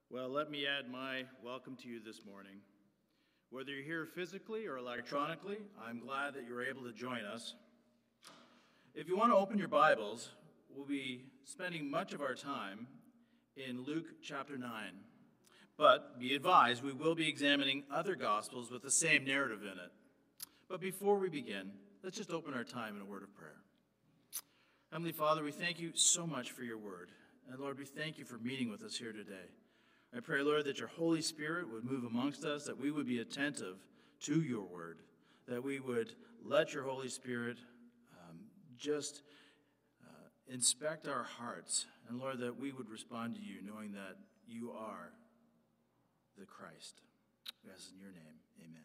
Well, let me add my welcome to you this morning. Whether you're here physically or electronically, I'm glad that you're able to join us. If you want to open your Bibles, we'll be spending much of our time in Luke chapter 9. But be advised, we will be examining other Gospels with the same narrative in it. But before we begin, let's just open our time in a word of prayer. Heavenly Father, we thank you so much for your word. And Lord, we thank you for meeting with us here today. I pray, Lord, that your Holy Spirit would move amongst us, that we would be attentive to your word, that we would let your Holy Spirit inspect our hearts, and Lord, that we would respond to you knowing that you are the Christ. We ask in your name, amen.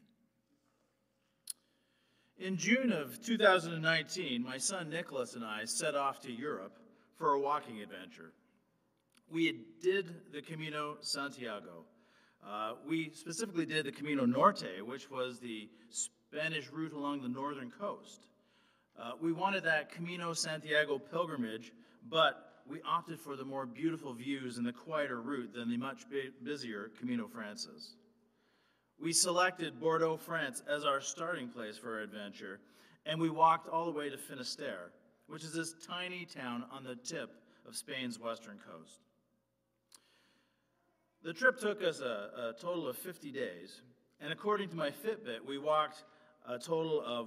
In June of 2019, my son Nicholas and I set off to Europe for a walking adventure. We did the Camino Santiago. We specifically did the Camino Norte, which was the Spanish route along the northern coast. We wanted that Camino Santiago pilgrimage, but we opted for the more beautiful views and the quieter route than the much busier Camino Frances. We selected Bordeaux, France as our starting place for our adventure, and we walked all the way to Finisterre, which is this tiny town on the tip of Spain's western coast. The trip took us a total of 50 days, and according to my Fitbit, we walked a total of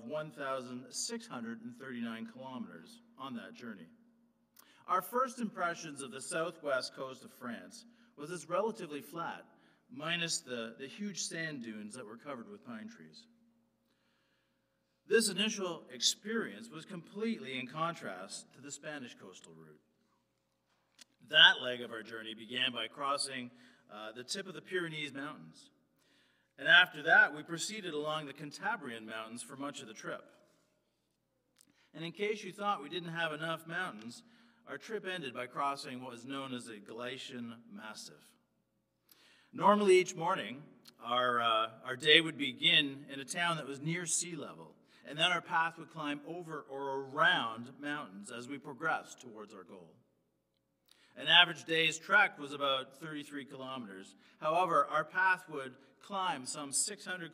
1,639 kilometers on that journey. Our first impressions of the southwest coast of France was it's relatively flat, minus the huge sand dunes that were covered with pine trees. This initial experience was completely in contrast to the Spanish coastal route. That leg of our journey began by crossing the tip of the Pyrenees Mountains. And after that, we proceeded along the Cantabrian Mountains for much of the trip. And in case you thought we didn't have enough mountains, our trip ended by crossing what was known as the Galician Massif. Normally each morning, our day would begin in a town that was near sea level, and then our path would climb over or around mountains as we progressed towards our goal. An average day's trek was about 33 kilometers. However, our path would climb some 600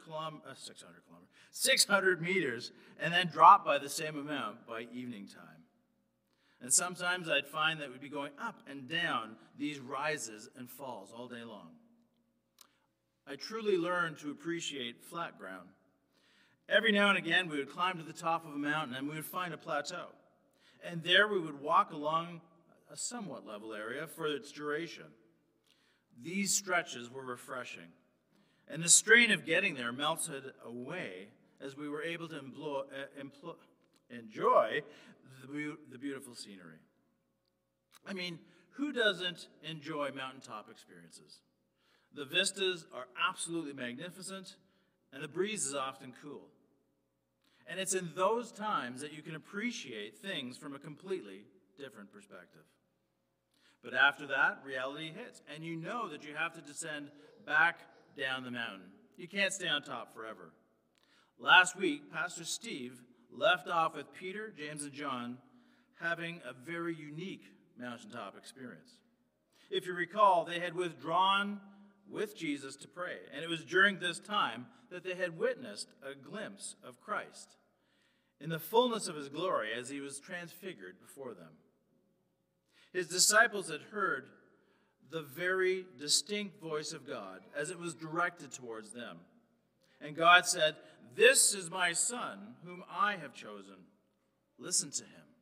meters and then drop by the same amount by evening time. And sometimes I'd find that we'd be going up and down these rises and falls all day long. I truly learned to appreciate flat ground. Every now and again, we would climb to the top of a mountain and we would find a plateau. And there we would walk along a somewhat level area for its duration. These stretches were refreshing, and the strain of getting there melted away as we were able to enjoy the beautiful scenery. I mean, who doesn't enjoy mountaintop experiences? The vistas are absolutely magnificent, and the breeze is often cool. And it's in those times that you can appreciate things from a completely different perspective. But after that, reality hits, and you know that you have to descend back down the mountain. You can't stay on top forever. Last week, Pastor Steve left off with Peter, James, and John having a very unique mountaintop experience. If you recall, they had withdrawn with Jesus to pray, and it was during this time that they had witnessed a glimpse of Christ in the fullness of his glory as he was transfigured before them. His disciples had heard the very distinct voice of God as it was directed towards them. And God said, "This is my Son, whom I have chosen. Listen to him."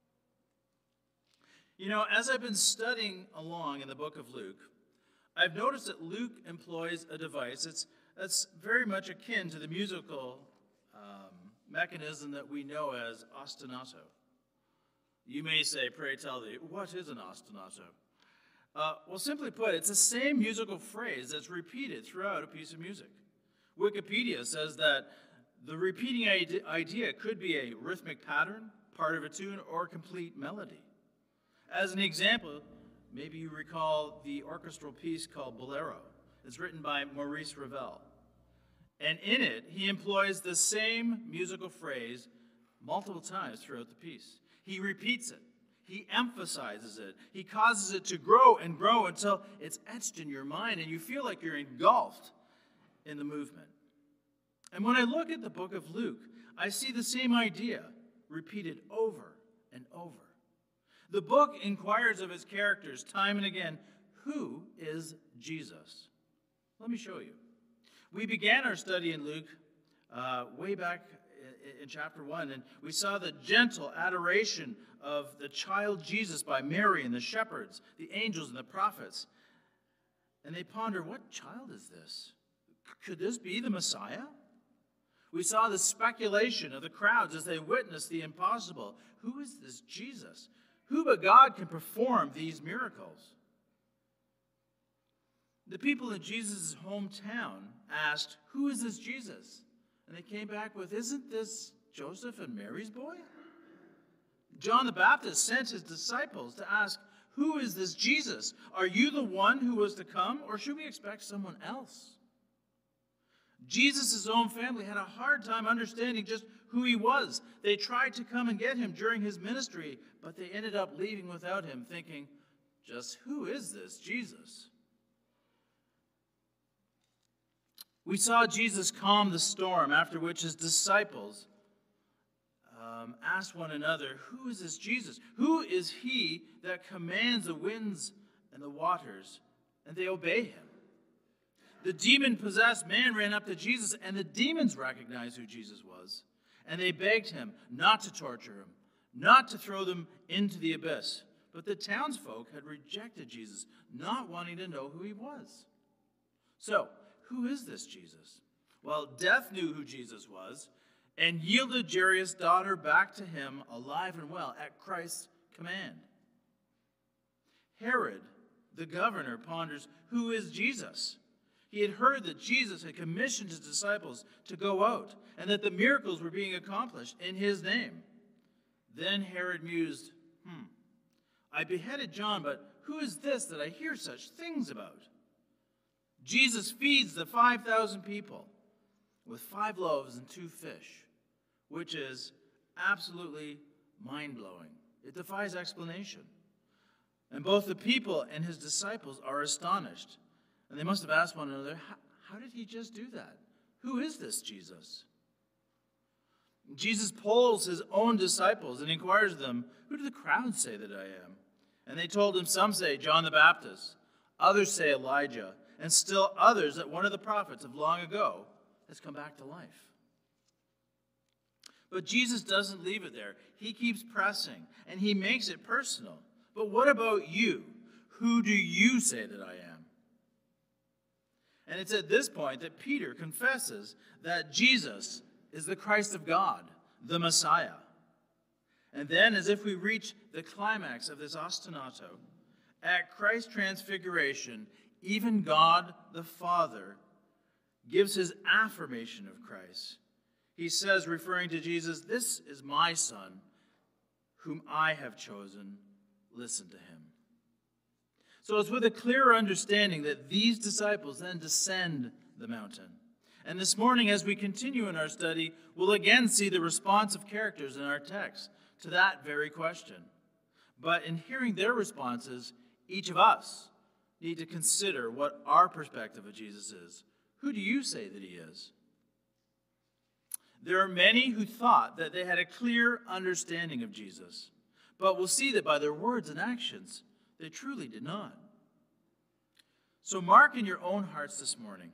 You know, as I've been studying along in the book of Luke, I've noticed that Luke employs a device that's very much akin to the musical mechanism that we know as ostinato. You may say, pray tell thee, what is an ostinato? Well, simply put, it's the same musical phrase that's repeated throughout a piece of music. Wikipedia says that the repeating idea could be a rhythmic pattern, part of a tune, or a complete melody. As an example, maybe you recall the orchestral piece called Bolero. It's written by Maurice Ravel. And in it, he employs the same musical phrase multiple times throughout the piece. He repeats it. He emphasizes it. He causes it to grow and grow until it's etched in your mind and you feel like you're engulfed in the movement. And when I look at the book of Luke, I see the same idea repeated over and over. The book inquires of its characters time and again, who is Jesus? Let me show you. We began our study in Luke way back in chapter 1, and we saw the gentle adoration of the child Jesus by Mary and the shepherds, the angels and the prophets. And they ponder, what child is this? Could this be the Messiah? We saw the speculation of the crowds as they witnessed the impossible. Who is this Jesus? Who but God can perform these miracles? The people in Jesus' hometown asked, who is this Jesus? And they came back with, isn't this Joseph and Mary's boy? John the Baptist sent his disciples to ask, who is this Jesus? Are you the one who was to come, or should we expect someone else? Jesus' own family had a hard time understanding just who he was. They tried to come and get him during his ministry, but they ended up leaving without him, thinking, just who is this Jesus? We saw Jesus calm the storm, after which his disciples asked one another, who is this Jesus? Who is he that commands the winds and the waters, and they obey him? The demon-possessed man ran up to Jesus, and the demons recognized who Jesus was. And they begged him not to torture him, not to throw them into the abyss. But the townsfolk had rejected Jesus, not wanting to know who he was. So, who is this Jesus? Well, death knew who Jesus was and yielded Jairus' daughter back to him alive and well at Christ's command. Herod, the governor, ponders, who is Jesus? He had heard that Jesus had commissioned his disciples to go out and that the miracles were being accomplished in his name. Then Herod mused, I beheaded John, but who is this that I hear such things about? Jesus feeds the 5,000 people with 5 loaves and 2 fish, which is absolutely mind-blowing. It defies explanation. And both the people and his disciples are astonished. And they must have asked one another, how did he just do that? Who is this Jesus? Jesus polls his own disciples and inquires of them, who do the crowds say that I am? And they told him, some say John the Baptist, others say Elijah, and still others that one of the prophets of long ago has come back to life. But Jesus doesn't leave it there. He keeps pressing, and he makes it personal. But what about you? Who do you say that I am? And it's at this point that Peter confesses that Jesus is the Christ of God, the Messiah. And then, as if we reach the climax of this ostinato, at Christ's transfiguration, even God the Father gives his affirmation of Christ. He says, referring to Jesus, this is my Son, whom I have chosen. Listen to him. So it's with a clearer understanding that these disciples then descend the mountain. And this morning, as we continue in our study, we'll again see the responsive characters in our text to that very question. But in hearing their responses, each of us need to consider what our perspective of Jesus is. Who do you say that he is? There are many who thought that they had a clear understanding of Jesus, but we'll see that by their words and actions, they truly did not. So mark in your own hearts this morning,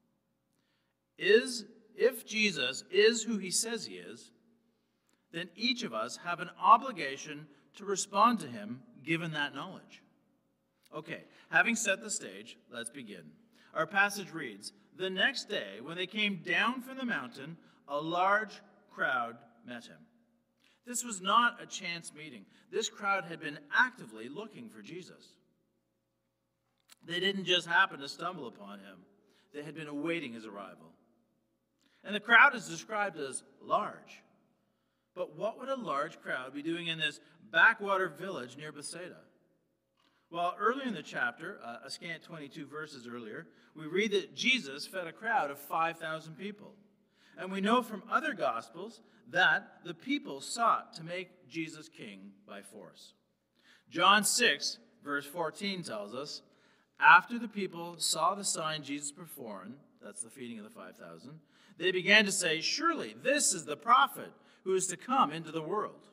if Jesus is who he says he is, then each of us have an obligation to respond to him given that knowledge. Okay, having set the stage, let's begin. Our passage reads, the next day, when they came down from the mountain, a large crowd met him. This was not a chance meeting. This crowd had been actively looking for Jesus. They didn't just happen to stumble upon him. They had been awaiting his arrival. And the crowd is described as large. But what would a large crowd be doing in this backwater village near Bethsaida? Well, earlier in the chapter, a scant 22 verses earlier, we read that Jesus fed a crowd of 5,000 people. And we know from other Gospels that the people sought to make Jesus king by force. John 6, verse 14 tells us, after the people saw the sign Jesus performed, that's the feeding of the 5,000, they began to say, surely this is the prophet who is to come into the world.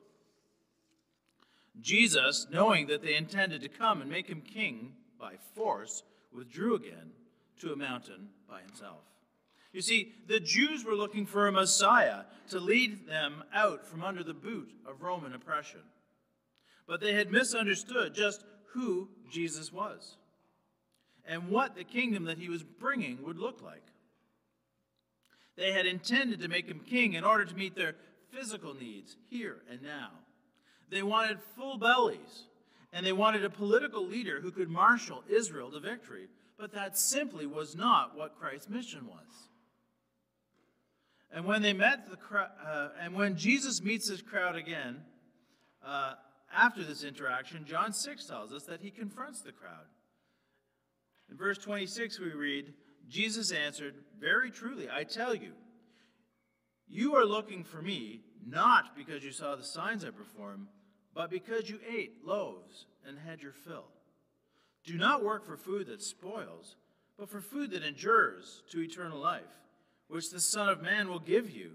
Jesus, knowing that they intended to come and make him king by force, withdrew again to a mountain by himself. You see, the Jews were looking for a Messiah to lead them out from under the boot of Roman oppression. But they had misunderstood just who Jesus was and what the kingdom that he was bringing would look like. They had intended to make him king in order to meet their physical needs here and now. They wanted full bellies, and they wanted a political leader who could marshal Israel to victory. But that simply was not what Christ's mission was. And when they met the crowd, and when Jesus meets this crowd again, after this interaction, John 6 tells us that he confronts the crowd. In verse 26, we read, Jesus answered, very truly, I tell you, you are looking for me, not because you saw the signs I performed, but because you ate loaves and had your fill. Do not work for food that spoils, but for food that endures to eternal life, which the Son of Man will give you.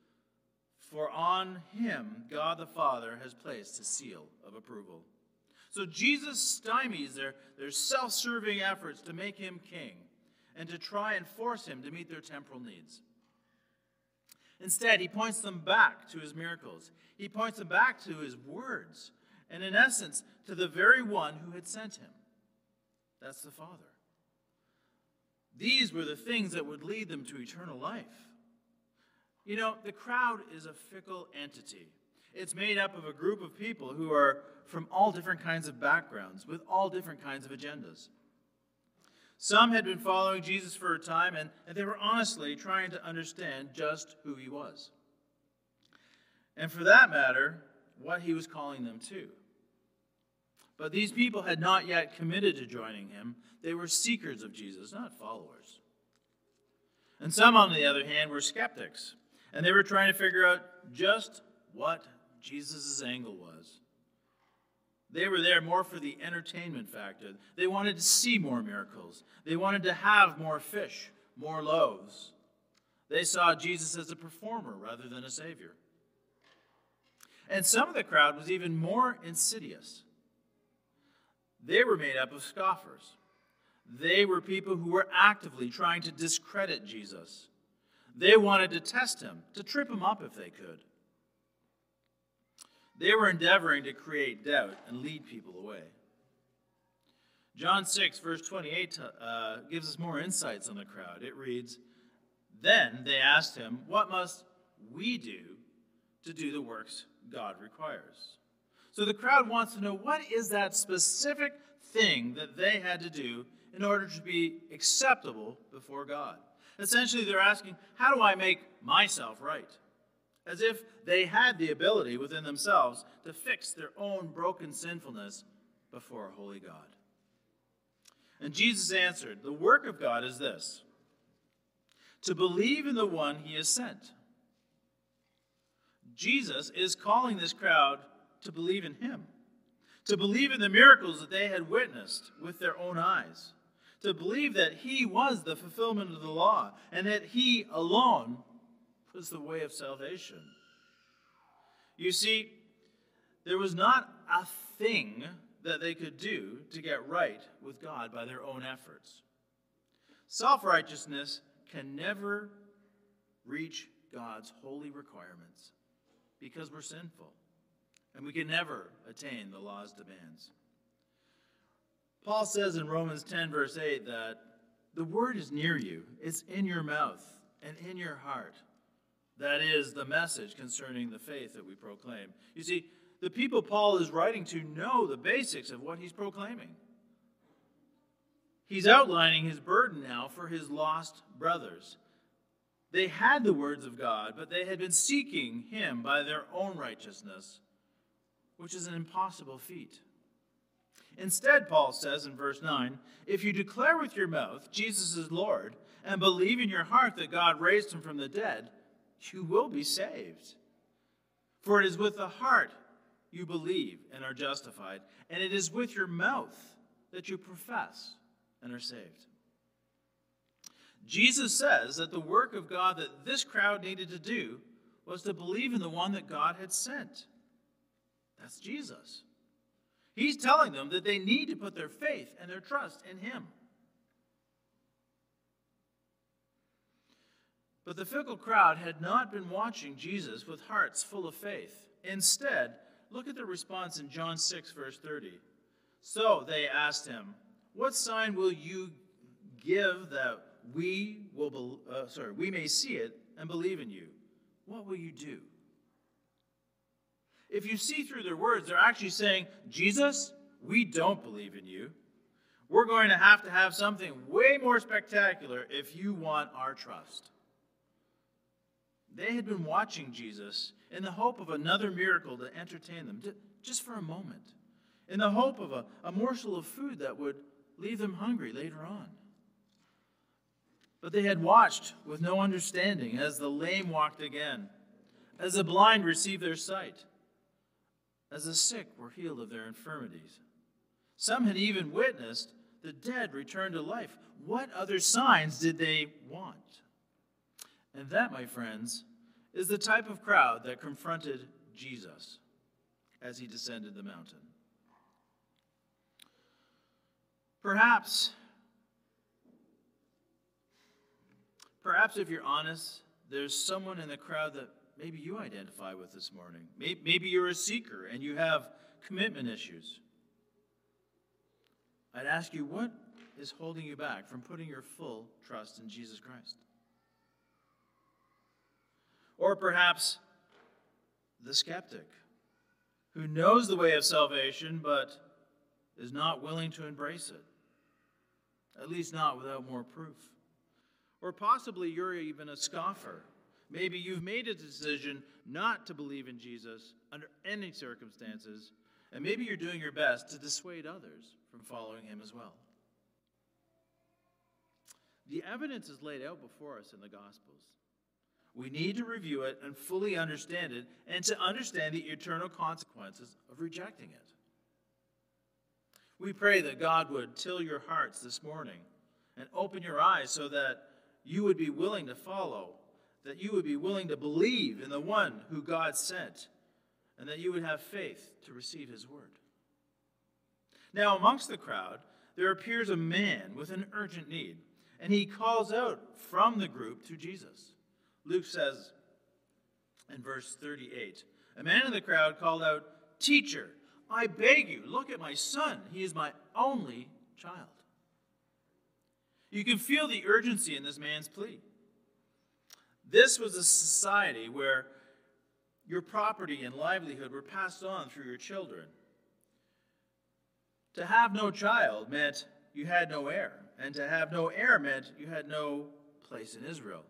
For on him God the Father has placed a seal of approval. So Jesus stymies their self-serving efforts to make him king and to try and force him to meet their temporal needs. Instead, he points them back to his miracles. He points them back to his words, and in essence, to the very one who had sent him. That's the Father. These were the things that would lead them to eternal life. You know, the crowd is a fickle entity. It's made up of a group of people who are from all different kinds of backgrounds, with all different kinds of agendas. Some had been following Jesus for a time, and they were honestly trying to understand just who he was. And for that matter, what he was calling them to. But these people had not yet committed to joining him. They were seekers of Jesus, not followers. And some, on the other hand, were skeptics, and they were trying to figure out just what Jesus' angle was. They were there more for the entertainment factor. They wanted to see more miracles. They wanted to have more fish, more loaves. They saw Jesus as a performer rather than a savior. And some of the crowd was even more insidious. They were made up of scoffers. They were people who were actively trying to discredit Jesus. They wanted to test him, to trip him up if they could. They were endeavoring to create doubt and lead people away. John 6, verse 28 gives us more insights on the crowd. It reads, then they asked him, what must we do to do the works God requires? So the crowd wants to know, what is that specific thing that they had to do in order to be acceptable before God? Essentially, they're asking, how do I make myself right? As if they had the ability within themselves to fix their own broken sinfulness before a holy God. And Jesus answered, the work of God is this, to believe in the one he has sent. Jesus is calling this crowd to believe in him, to believe in the miracles that they had witnessed with their own eyes, to believe that he was the fulfillment of the law and that he alone was the way of salvation. You see, there was not a thing that they could do to get right with God by their own efforts. Self-righteousness can never reach God's holy requirements because we're sinful, and we can never attain the law's demands. Paul says in Romans 10, verse 8, that the word is near you, it's in your mouth and in your heart. That is the message concerning the faith that we proclaim. You see, the people Paul is writing to know the basics of what he's proclaiming. He's outlining his burden now for his lost brothers. They had the words of God, but they had been seeking him by their own righteousness, which is an impossible feat. Instead, Paul says in verse 9, if you declare with your mouth Jesus is Lord and believe in your heart that God raised him from the dead, you will be saved. For it is with the heart you believe and are justified, and it is with your mouth that you profess and are saved. Jesus says that the work of God that this crowd needed to do was to believe in the one that God had sent. That's Jesus. He's telling them that they need to put their faith and their trust in him. But the fickle crowd had not been watching Jesus with hearts full of faith. Instead, look at the response in John 6, verse 30. So they asked him, "What sign will you give that we may see it and believe in you? What will you do?" If you see through their words, they're actually saying, "Jesus, we don't believe in you. We're going to have something way more spectacular if you want our trust." They had been watching Jesus in the hope of another miracle to entertain them, just for a moment, in the hope of a morsel of food that would leave them hungry later on. But they had watched with no understanding as the lame walked again, as the blind received their sight, as the sick were healed of their infirmities. Some had even witnessed the dead return to life. What other signs did they want? And that, my friends, is the type of crowd that confronted Jesus as he descended the mountain. Perhaps if you're honest, there's someone in the crowd that maybe you identify with this morning. Maybe you're a seeker and you have commitment issues. I'd ask you, what is holding you back from putting your full trust in Jesus Christ? Or perhaps the skeptic who knows the way of salvation but is not willing to embrace it, at least not without more proof. Or possibly you're even a scoffer. Maybe you've made a decision not to believe in Jesus under any circumstances, and maybe you're doing your best to dissuade others from following him as well. The evidence is laid out before us in the Gospels. We need to review it and fully understand it, and to understand the eternal consequences of rejecting it. We pray that God would till your hearts this morning and open your eyes so that you would be willing to follow, that you would be willing to believe in the one who God sent, and that you would have faith to receive his word. Now, amongst the crowd, there appears a man with an urgent need, and he calls out from the group to Jesus. Luke says in verse 38, a man in the crowd called out, "Teacher, I beg you, look at my son. He is my only child." You can feel the urgency in this man's plea. This was a society where your property and livelihood were passed on through your children. To have no child meant you had no heir, and to have no heir meant you had no place in Israel.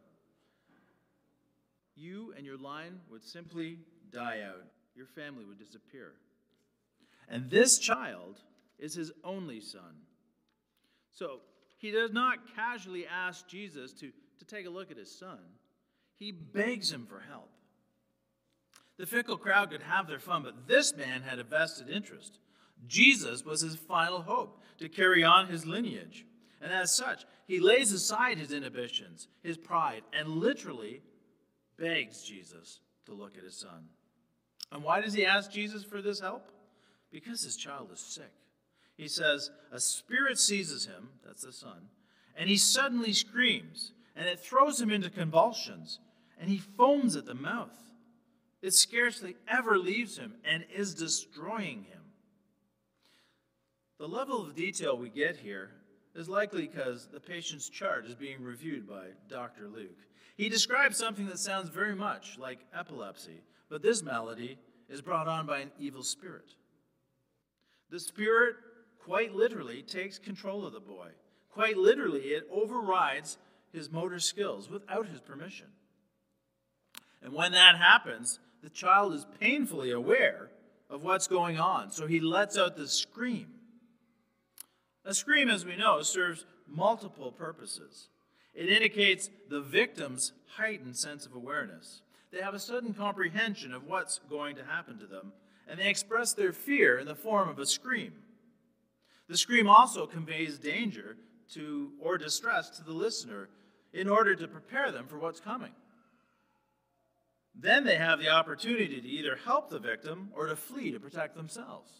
You and your line would simply die out. Your family would disappear. And this child is his only son. So he does not casually ask Jesus to take a look at his son. He begs him for help. The fickle crowd could have their fun, but this man had a vested interest. Jesus was his final hope to carry on his lineage. And as such, he lays aside his inhibitions, his pride, and literally begs Jesus to look at his son. And why does he ask Jesus for this help? Because his child is sick. He says, a spirit seizes him, that's the son, and he suddenly screams, and it throws him into convulsions, and he foams at the mouth. It scarcely ever leaves him and is destroying him. The level of detail we get here is likely because the patient's chart is being reviewed by Dr. Luke. He describes something that sounds very much like epilepsy, but this malady is brought on by an evil spirit. The spirit quite literally takes control of the boy. Quite literally, it overrides his motor skills without his permission. And when that happens, the child is painfully aware of what's going on, so he lets out this scream. A scream, as we know, serves multiple purposes. It indicates the victim's heightened sense of awareness. They have a sudden comprehension of what's going to happen to them, and they express their fear in the form of a scream. The scream also conveys danger or distress to the listener in order to prepare them for what's coming. Then they have the opportunity to either help the victim or to flee to protect themselves.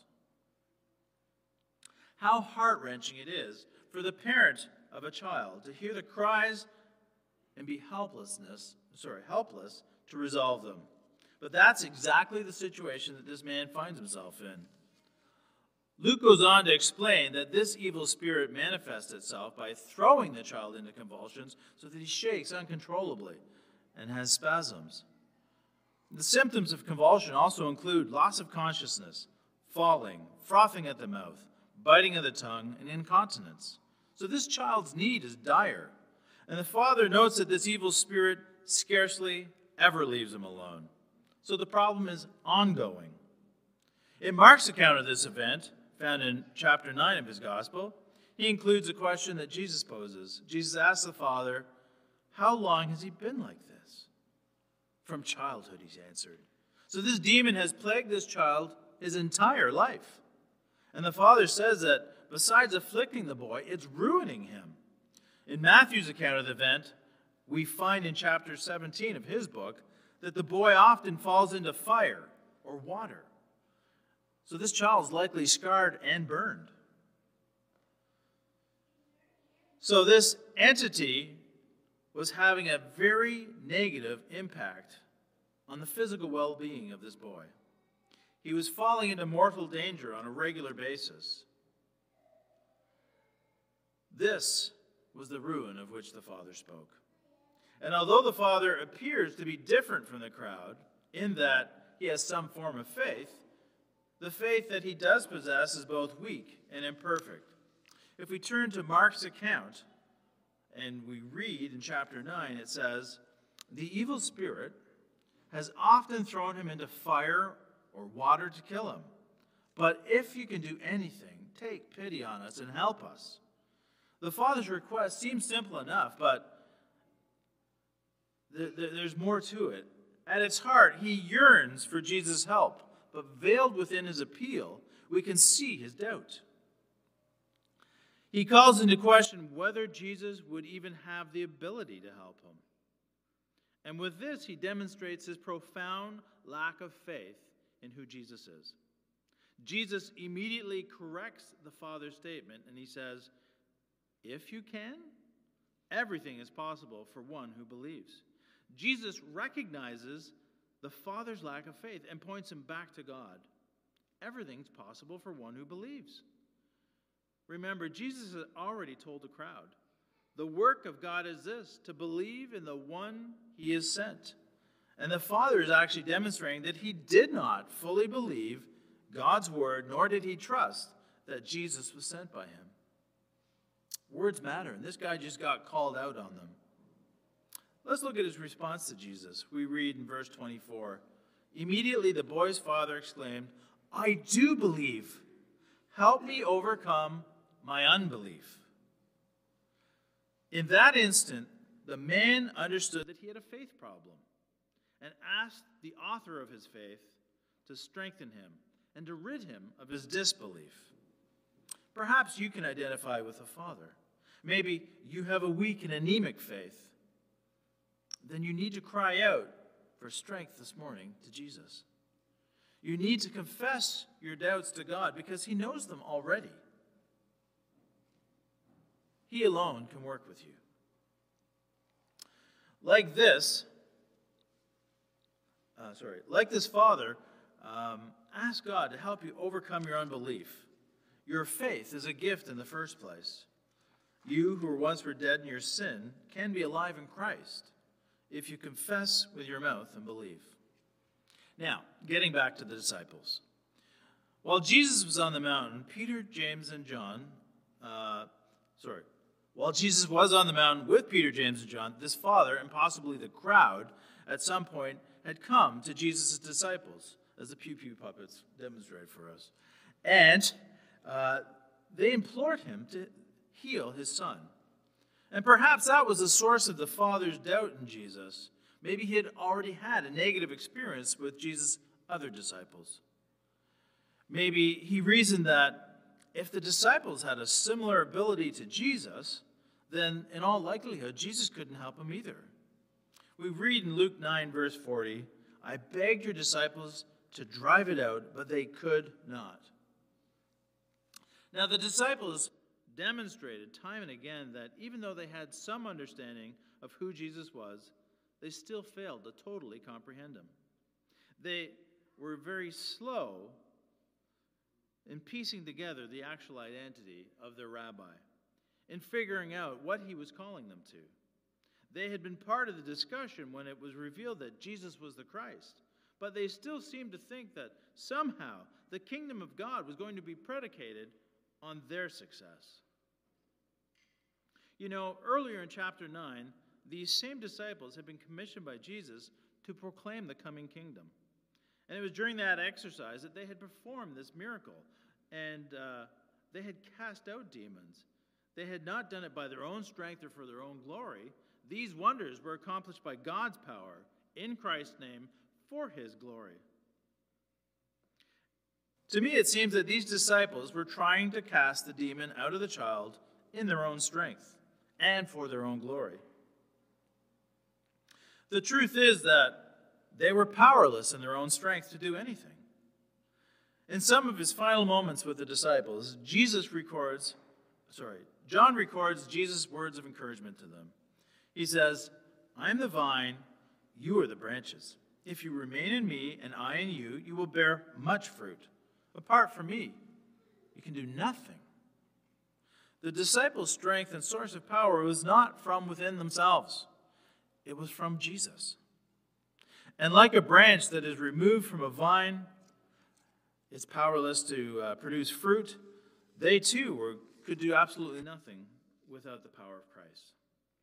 How heart-wrenching it is for the parent of a child to hear the cries and be helpless to resolve them. But that's exactly the situation that this man finds himself in. Luke goes on to explain that this evil spirit manifests itself by throwing the child into convulsions so that he shakes uncontrollably and has spasms. The symptoms of convulsion also include loss of consciousness, falling, frothing at the mouth, biting of the tongue, and incontinence. So this child's need is dire. And the father notes that this evil spirit scarcely ever leaves him alone. So the problem is ongoing. In Mark's account of this event, found in chapter 9 of his gospel, he includes a question that Jesus poses. Jesus asks the father, "How long has he been like this?" "From childhood," he's answered. So this demon has plagued this child his entire life. And the father says that besides afflicting the boy, it's ruining him. In Matthew's account of the event, we find in chapter 17 of his book that the boy often falls into fire or water. So this child is likely scarred and burned. So this entity was having a very negative impact on the physical well-being of this boy. He was falling into mortal danger on a regular basis. This was the ruin of which the father spoke. And although the father appears to be different from the crowd in that he has some form of faith, the faith that he does possess is both weak and imperfect. If we turn to Mark's account and we read in chapter 9, it says, "The evil spirit has often thrown him into fire or water to kill him. But if you can do anything, take pity on us and help us." The father's request seems simple enough, but there's more to it. At its heart, he yearns for Jesus' help, but veiled within his appeal, we can see his doubt. He calls into question whether Jesus would even have the ability to help him. And with this, he demonstrates his profound lack of faith in who Jesus is. Jesus immediately corrects the father's statement, and he says, "If you can, everything is possible for one who believes." Jesus recognizes the father's lack of faith and points him back to God. Everything's possible for one who believes. Remember, Jesus had already told the crowd, the work of God is this, to believe in the one he has sent. And the father is actually demonstrating that he did not fully believe God's word, nor did he trust that Jesus was sent by him. Words matter, and this guy just got called out on them. Let's look at his response to Jesus. We read in verse 24, "Immediately the boy's father exclaimed, 'I do believe. Help me overcome my unbelief.'" In that instant, the man understood that he had a faith problem and asked the author of his faith to strengthen him and to rid him of his disbelief. Perhaps you can identify with the father. Maybe you have a weak and anemic faith. Then you need to cry out for strength this morning to Jesus. You need to confess your doubts to God because he knows them already. He alone can work with you. Like this father, ask God to help you overcome your unbelief. Your faith is a gift in the first place. You who once were dead in your sin can be alive in Christ if you confess with your mouth and believe. Now, getting back to the disciples. While Jesus was on the mountain, While Jesus was on the mountain with Peter, James, and John, this father, and possibly the crowd, at some point had come to Jesus' disciples, as the Pew Pew puppets demonstrate for us. And they implored him to heal his son. And perhaps that was the source of the father's doubt in Jesus. Maybe he had already had a negative experience with Jesus' other disciples. Maybe he reasoned that if the disciples had a similar ability to Jesus, then in all likelihood, Jesus couldn't help them either. We read in Luke 9, verse 40, "I begged your disciples to drive it out, but they could not." Now, the disciples demonstrated time and again that even though they had some understanding of who Jesus was, they still failed to totally comprehend him. They were very slow in piecing together the actual identity of their rabbi, in figuring out what he was calling them to. They had been part of the discussion when it was revealed that Jesus was the Christ, but they still seemed to think that somehow the kingdom of God was going to be predicated on their success. You know, earlier in chapter 9, these same disciples had been commissioned by Jesus to proclaim the coming kingdom. And it was during that exercise that they had performed this miracle, and they had cast out demons. They had not done it by their own strength or for their own glory. These wonders were accomplished by God's power in Christ's name for his glory. To me, it seems that these disciples were trying to cast the demon out of the child in their own strength and for their own glory. The truth is that they were powerless in their own strength to do anything. In some of his final moments with the disciples, John records Jesus' words of encouragement to them. He says, "I am the vine, you are the branches. If you remain in me and I in you, you will bear much fruit. Apart from me, you can do nothing." The disciples' strength and source of power was not from within themselves. It was from Jesus. And like a branch that is removed from a vine, it's powerless to produce fruit, they too could do absolutely nothing without the power of Christ.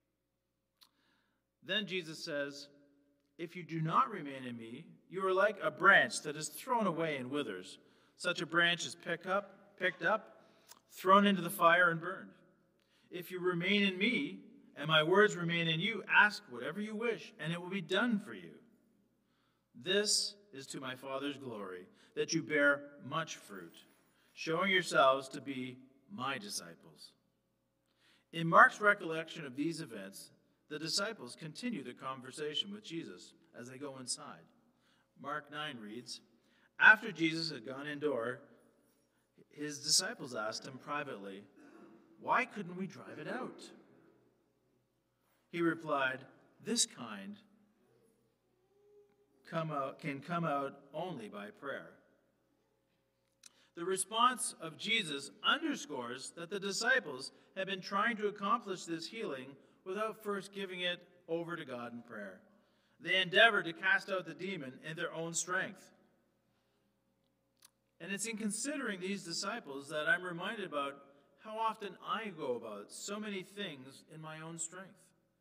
Then Jesus says, "If you do not remain in me, you are like a branch that is thrown away and withers. Such a branch is picked up, thrown into the fire and burned. If you remain in me, and my words remain in you, ask whatever you wish, and it will be done for you. This is to my Father's glory, that you bear much fruit, showing yourselves to be my disciples." In Mark's recollection of these events, the disciples continue their conversation with Jesus as they go inside. Mark 9 reads, "After Jesus had gone indoor, his disciples asked him privately, 'Why couldn't we drive it out?' He replied, 'This kind can come out only by prayer.'" The response of Jesus underscores that the disciples had been trying to accomplish this healing without first giving it over to God in prayer. They endeavored to cast out the demon in their own strength. And it's in considering these disciples that I'm reminded about how often I go about so many things in my own strength.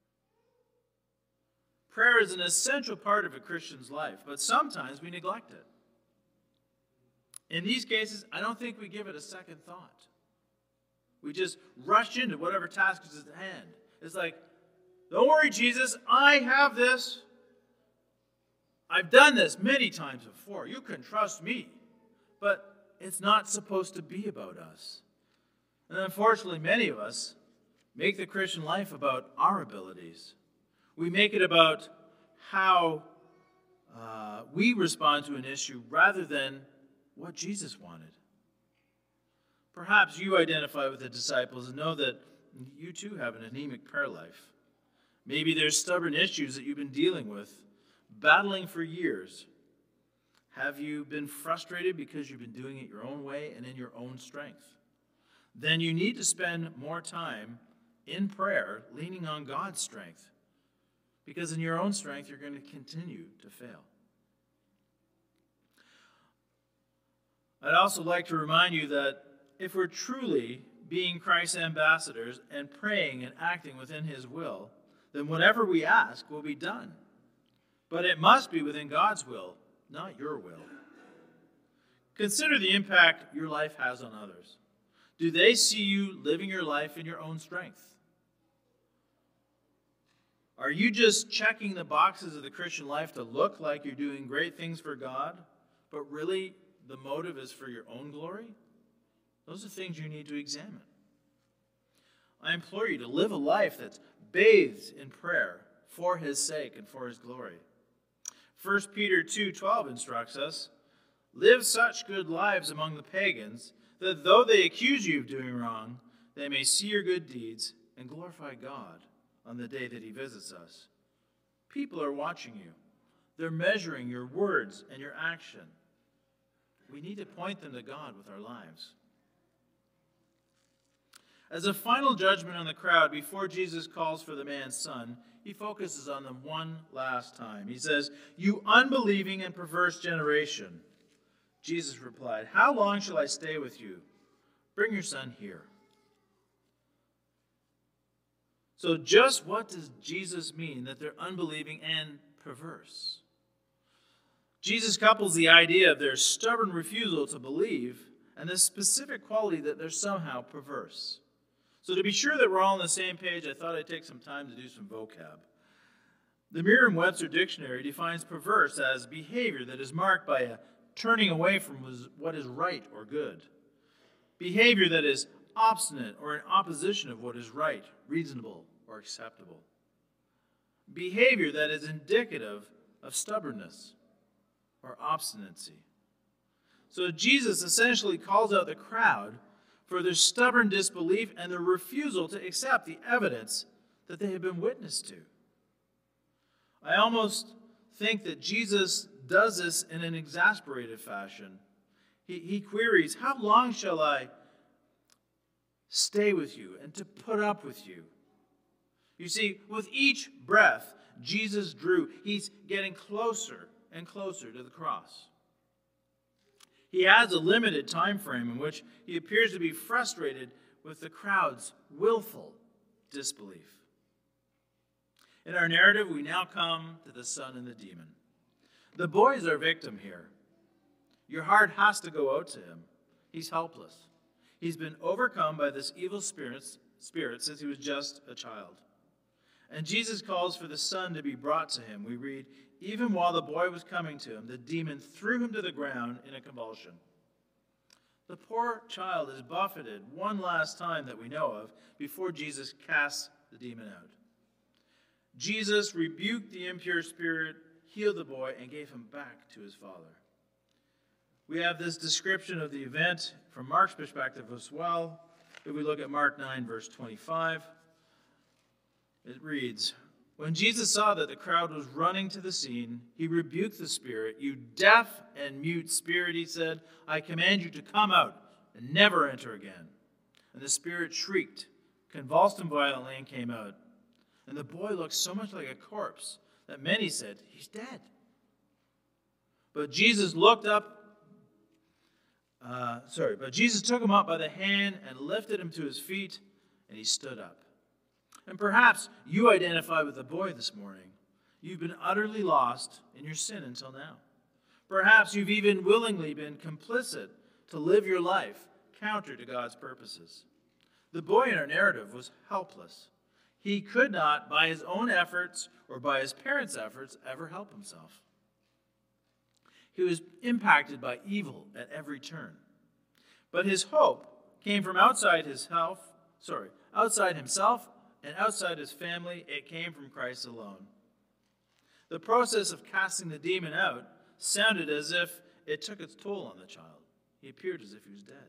Prayer is an essential part of a Christian's life, but sometimes we neglect it. In these cases, I don't think we give it a second thought. We just rush into whatever task is at hand. It's like, "Don't worry, Jesus, I have this. I've done this many times before. You can trust me." But it's not supposed to be about us. And unfortunately, many of us make the Christian life about our abilities. We make it about how we respond to an issue rather than what Jesus wanted. Perhaps you identify with the disciples and know that you too have an anemic prayer life. Maybe there's stubborn issues that you've been dealing with, battling for years. Have you been frustrated because you've been doing it your own way and in your own strength? Then you need to spend more time in prayer, leaning on God's strength. Because in your own strength, you're going to continue to fail. I'd also like to remind you that if we're truly being Christ's ambassadors and praying and acting within his will, then whatever we ask will be done. But it must be within God's will, not your will. Consider the impact your life has on others. Do they see you living your life in your own strength? Are you just checking the boxes of the Christian life to look like you're doing great things for God, but really the motive is for your own glory, those are things you need to examine. I implore you to live a life that's bathed in prayer for his sake and for his glory. 1 Peter 2:12 instructs us, live such good lives among the pagans that though they accuse you of doing wrong, they may see your good deeds and glorify God on the day that he visits us. People are watching you. They're measuring your words and your action. We need to point them to God with our lives. As a final judgment on the crowd, before Jesus calls for the man's son, he focuses on them one last time. He says, "You unbelieving and perverse generation." Jesus replied, "How long shall I stay with you? Bring your son here." So just what does Jesus mean that they're unbelieving and perverse? Jesus couples the idea of their stubborn refusal to believe and the specific quality that they're somehow perverse. So to be sure that we're all on the same page, I thought I'd take some time to do some vocab. The Merriam-Webster Dictionary defines perverse as behavior that is marked by a turning away from what is right or good. Behavior that is obstinate or in opposition of what is right, reasonable, or acceptable. Behavior that is indicative of stubbornness or obstinacy. So Jesus essentially calls out the crowd for their stubborn disbelief and their refusal to accept the evidence that they have been witness to. I almost think that Jesus does this in an exasperated fashion. He queries, "How long shall I stay with you and to put up with you?" You see, with each breath Jesus drew, he's getting closer and closer to the cross. He has a limited time frame in which he appears to be frustrated with the crowd's willful disbelief. In our narrative, we now come to the son and the demon. The boy is our victim here. Your heart has to go out to him. He's helpless. He's been overcome by this evil spirit since he was just a child. And Jesus calls for the son to be brought to him. We read, "Even while the boy was coming to him, the demon threw him to the ground in a convulsion." The poor child is buffeted one last time that we know of before Jesus casts the demon out. Jesus rebuked the impure spirit, healed the boy, and gave him back to his father. We have this description of the event from Mark's perspective as well. If we look at Mark 9, verse 25, it reads, "When Jesus saw that the crowd was running to the scene, he rebuked the spirit. 'You deaf and mute spirit,' he said, 'I command you to come out and never enter again.' And the spirit shrieked, convulsed him violently, and came out. And the boy looked so much like a corpse that many said, 'He's dead.' But Jesus took him up by the hand and lifted him to his feet, and he stood up." And perhaps you identify with the boy this morning. You've been utterly lost in your sin until now. Perhaps you've even willingly been complicit to live your life counter to God's purposes. The boy in our narrative was helpless. He could not, by his own efforts or by his parents' efforts, ever help himself. He was impacted by evil at every turn. But his hope came from outside himself and outside his family. It came from Christ alone. The process of casting the demon out sounded as if it took its toll on the child. He appeared as if he was dead.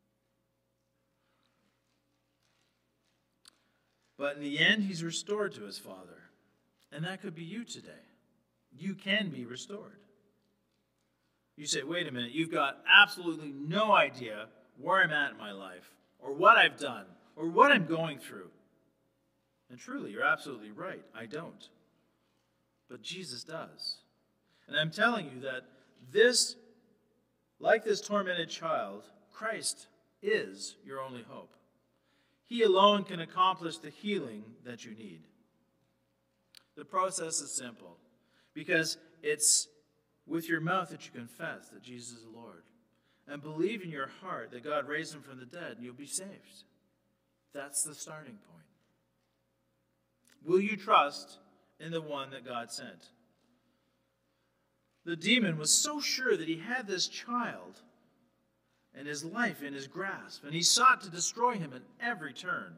But in the end, he's restored to his father. And that could be you today. You can be restored. You say, "Wait a minute, you've got absolutely no idea where I'm at in my life, or what I've done, or what I'm going through." And truly, you're absolutely right. I don't. But Jesus does. And I'm telling you that like this tormented child, Christ is your only hope. He alone can accomplish the healing that you need. The process is simple, because it's with your mouth that you confess that Jesus is Lord, and believe in your heart that God raised him from the dead, and you'll be saved. That's the starting point. Will you trust in the one that God sent? The demon was so sure that he had this child and his life in his grasp, and he sought to destroy him at every turn.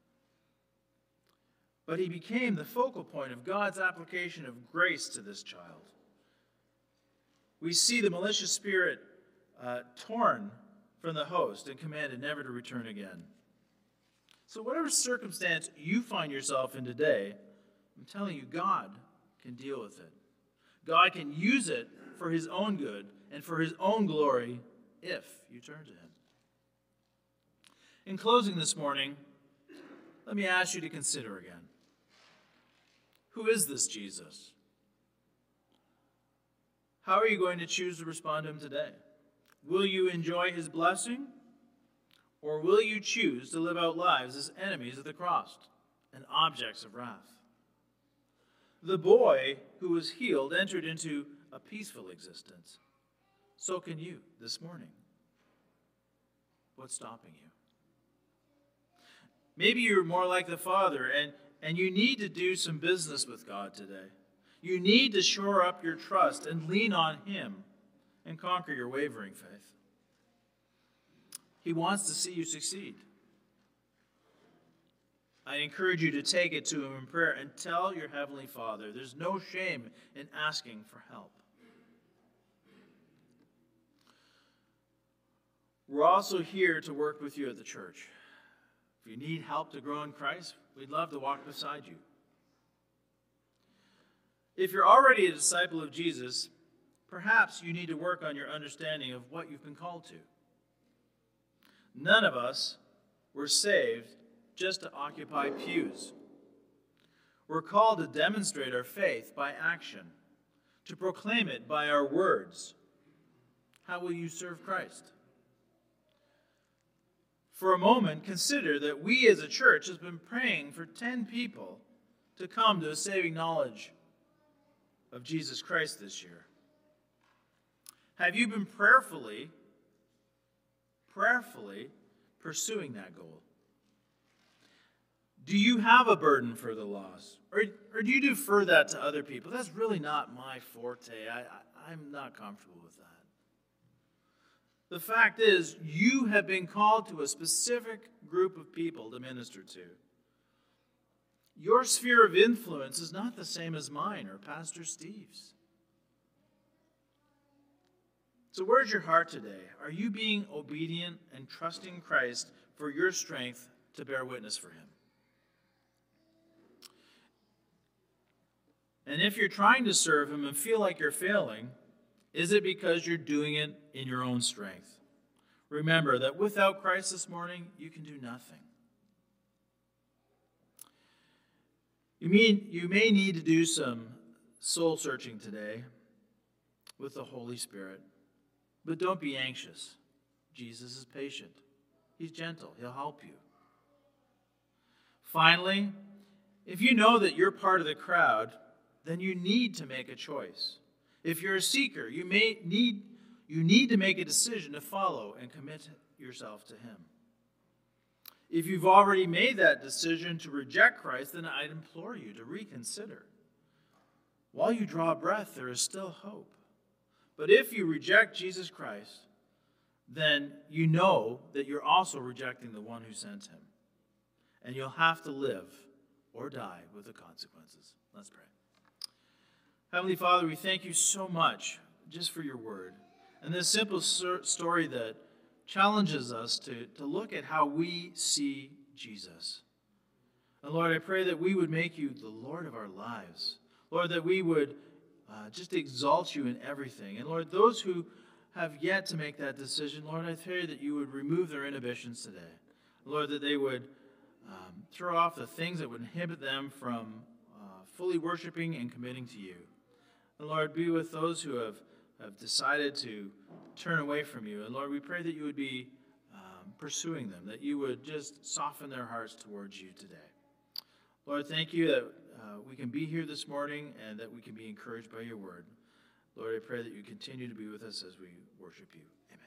But he became the focal point of God's application of grace to this child. We see the malicious spirit torn from the host and commanded never to return again. So whatever circumstance you find yourself in today, I'm telling you, God can deal with it. God can use it for his own good and for his own glory if you turn to him. In closing this morning, let me ask you to consider again. Who is this Jesus? How are you going to choose to respond to him today? Will you enjoy his blessing? Or will you choose to live out lives as enemies of the cross and objects of wrath? The boy who was healed entered into a peaceful existence. So can you this morning. What's stopping you? Maybe you're more like the father and you need to do some business with God today. You need to shore up your trust and lean on him and conquer your wavering faith. He wants to see you succeed. I encourage you to take it to him in prayer and tell your Heavenly Father there's no shame in asking for help. We're also here to work with you at the church. If you need help to grow in Christ, we'd love to walk beside you. If you're already a disciple of Jesus, perhaps you need to work on your understanding of what you've been called to. None of us were saved just to occupy pews. We're called to demonstrate our faith by action, to proclaim it by our words. How will you serve Christ? For a moment, consider that we as a church have been praying for 10 people to come to a saving knowledge of Jesus Christ this year. Have you been prayerfully pursuing that goal? Do you have a burden for the lost? Or do you defer that to other people? That's really not my forte. I'm not comfortable with that. The fact is, you have been called to a specific group of people to minister to. Your sphere of influence is not the same as mine or Pastor Steve's. So where's your heart today? Are you being obedient and trusting Christ for your strength to bear witness for him? And if you're trying to serve him and feel like you're failing, is it because you're doing it in your own strength? Remember that without Christ this morning, you can do nothing. You may need to do some soul searching today with the Holy Spirit. But don't be anxious. Jesus is patient. He's gentle. He'll help you. Finally, if you know that you're part of the crowd, then you need to make a choice. If you're a seeker, you need to make a decision to follow and commit yourself to him. If you've already made that decision to reject Christ, then I'd implore you to reconsider. While you draw breath, there is still hope. But if you reject Jesus Christ, then you know that you're also rejecting the one who sent him. And you'll have to live or die with the consequences. Let's pray. Heavenly Father, we thank you so much just for your word. And this simple story that challenges us to look at how we see Jesus. And Lord, I pray that we would make you the Lord of our lives. Lord, that we would just exalt you in everything. And Lord, those who have yet to make that decision, Lord, I pray that you would remove their inhibitions today. Lord, that they would throw off the things that would inhibit them from fully worshiping and committing to you. And Lord, be with those who have decided to turn away from you. And Lord, we pray that you would be pursuing them, that you would just soften their hearts towards you today. Lord, thank you that we can be here this morning and that we can be encouraged by your word. Lord, I pray that you continue to be with us as we worship you. Amen.